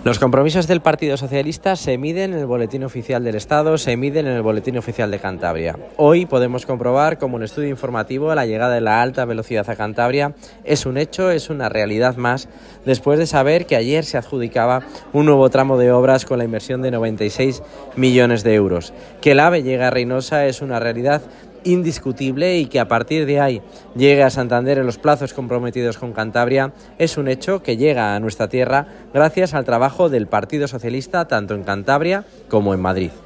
Los compromisos del Partido Socialista se miden en el Boletín Oficial del Estado, se miden en el Boletín Oficial de Cantabria. Hoy podemos comprobar como un estudio informativo la llegada de la alta velocidad a Cantabria es un hecho, es una realidad más, después de saber que ayer se adjudicaba un nuevo tramo de obras con la inversión de 96 millones de euros. Que el AVE llegue a Reynosa es una realidad indiscutible y que a partir de ahí llegue a Santander en los plazos comprometidos con Cantabria es un hecho que llega a nuestra tierra gracias al trabajo del Partido Socialista tanto en Cantabria como en Madrid.